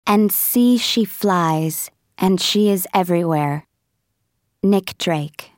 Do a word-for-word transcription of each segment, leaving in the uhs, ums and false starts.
And see she flies, and she is everywhere. Nick Drake.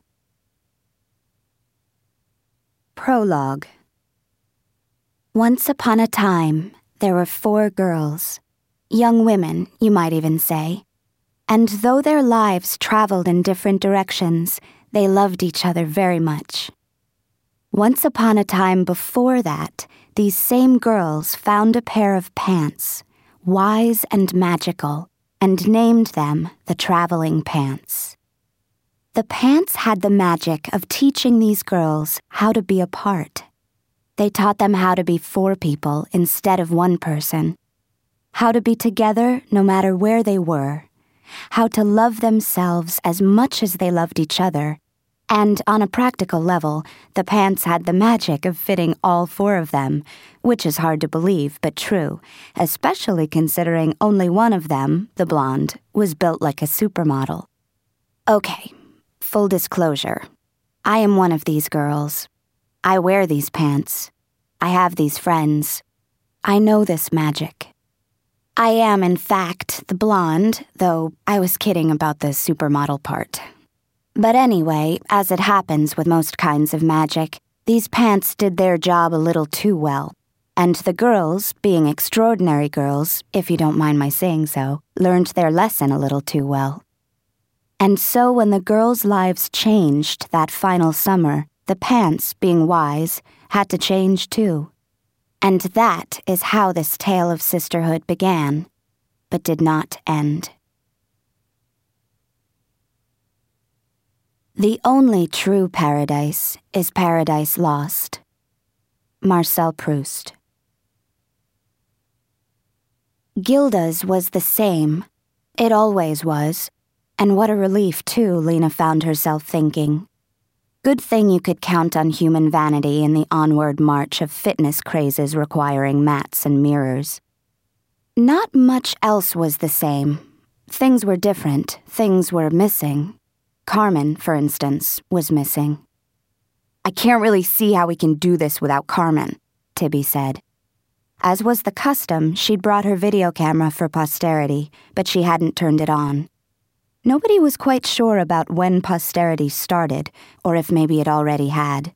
Prologue. Once upon a time, there were four girls, young women, you might even say, and though their lives traveled in different directions, they loved each other very much. Once upon a time before that, these same girls found a pair of pants, wise and magical, and named them the Traveling Pants. The pants had the magic of teaching these girls how to be apart. They taught them how to be four people instead of one person, how to be together no matter where they were, how to love themselves as much as they loved each other, and on a practical level, the pants had the magic of fitting all four of them, which is hard to believe but true, especially considering only one of them, the blonde, was built like a supermodel. Okay, full disclosure. I am one of these girls. I wear these pants. I have these friends. I know this magic. I am, in fact, the blonde, though I was kidding about the supermodel part. But anyway, as it happens with most kinds of magic, these pants did their job a little too well, and the girls, being extraordinary girls, if you don't mind my saying so, learned their lesson a little too well. And so when the girls' lives changed that final summer, the pants, being wise, had to change too. And that is how this tale of sisterhood began, but did not end. The only true paradise is Paradise Lost. Marcel Proust. Gilda's was the same. It always was. And what a relief, too, Lena found herself thinking. Good thing you could count on human vanity in the onward march of fitness crazes requiring mats and mirrors. Not much else was the same. Things were different. Things were missing. Carmen, for instance, was missing. I can't really see how we can do this without Carmen, Tibby said. As was the custom, she'd brought her video camera for posterity, but she hadn't turned it on. Nobody was quite sure about when posterity started, or if maybe it already had.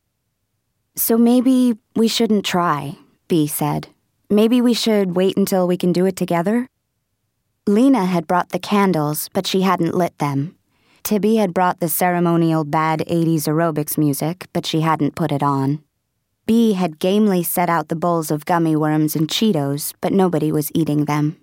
So maybe we shouldn't try, Bea said. Maybe we should wait until we can do it together? Lena had brought the candles, but she hadn't lit them. Tibby had brought the ceremonial bad eighties aerobics music, but she hadn't put it on. Bea had gamely set out the bowls of gummy worms and Cheetos, but nobody was eating them.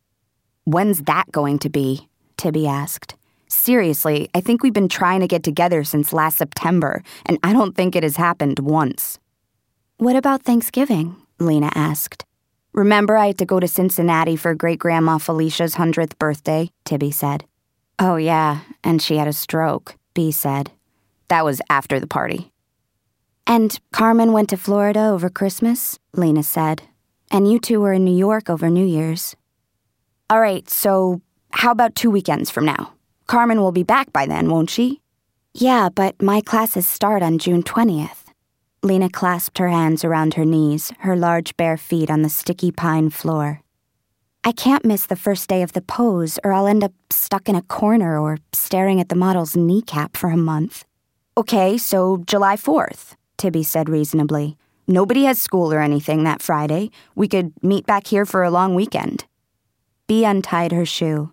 When's that going to be? Tibby asked. Seriously, I think we've been trying to get together since last September, and I don't think it has happened once. What about Thanksgiving? Lena asked. Remember I had to go to Cincinnati for Great-Grandma Felicia's hundredth birthday? Tibby said. Oh yeah, and she had a stroke, Bea said. That was after the party. And Carmen went to Florida over Christmas, Lena said. And you two were in New York over New Year's. All right, so how about two weekends from now? Carmen will be back by then, won't she? Yeah, but my classes start on June twentieth. Lena clasped her hands around her knees, her large bare feet on the sticky pine floor. I can't miss the first day of the pose, or I'll end up stuck in a corner or staring at the model's kneecap for a month. Okay, so July fourth, Tibby said reasonably. Nobody has school or anything that Friday. We could meet back here for a long weekend. Bea untied her shoe.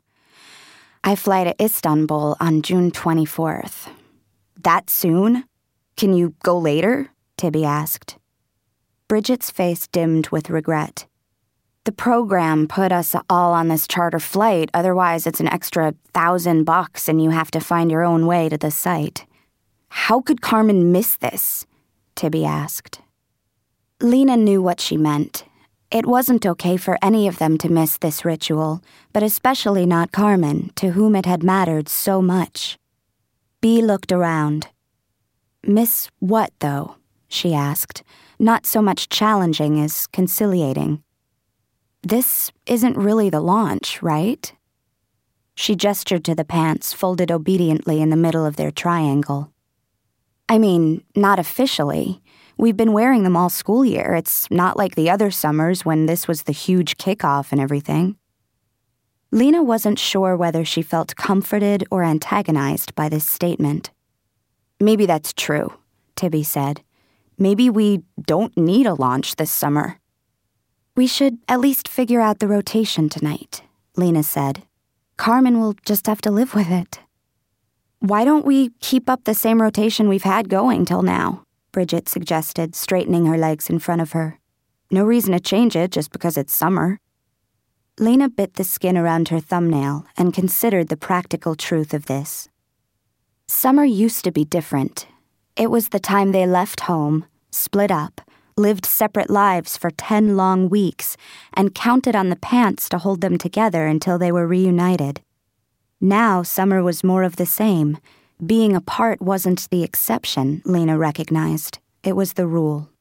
I fly to Istanbul on June twenty-fourth. That soon? Can you go later? Tibby asked. Bridget's face dimmed with regret. The program put us all on this charter flight, otherwise it's an extra thousand bucks and you have to find your own way to the site. How could Carmen miss this? Tibby asked. Lena knew what she meant. It wasn't okay for any of them to miss this ritual, but especially not Carmen, to whom it had mattered so much. Bea looked around. Miss what, though? She asked, not so much challenging as conciliating. This isn't really the launch, right? She gestured to the pants, folded obediently in the middle of their triangle. I mean, not officially. We've been wearing them all school year. It's not like the other summers when this was the huge kickoff and everything. Lena wasn't sure whether she felt comforted or antagonized by this statement. "Maybe that's true," Tibby said. "Maybe we don't need a launch this summer." "We should at least figure out the rotation tonight," Lena said. "Carmen will just have to live with it." "Why don't we keep up the same rotation we've had going till now?" Bridget suggested, straightening her legs in front of her. "No reason to change it just because it's summer." Lena bit the skin around her thumbnail and considered the practical truth of this. Summer used to be different. It was the time they left home, split up, lived separate lives for ten long weeks, and counted on the pants to hold them together until they were reunited. Now summer was more of the same. Being apart wasn't the exception, Lena recognized. It was the rule.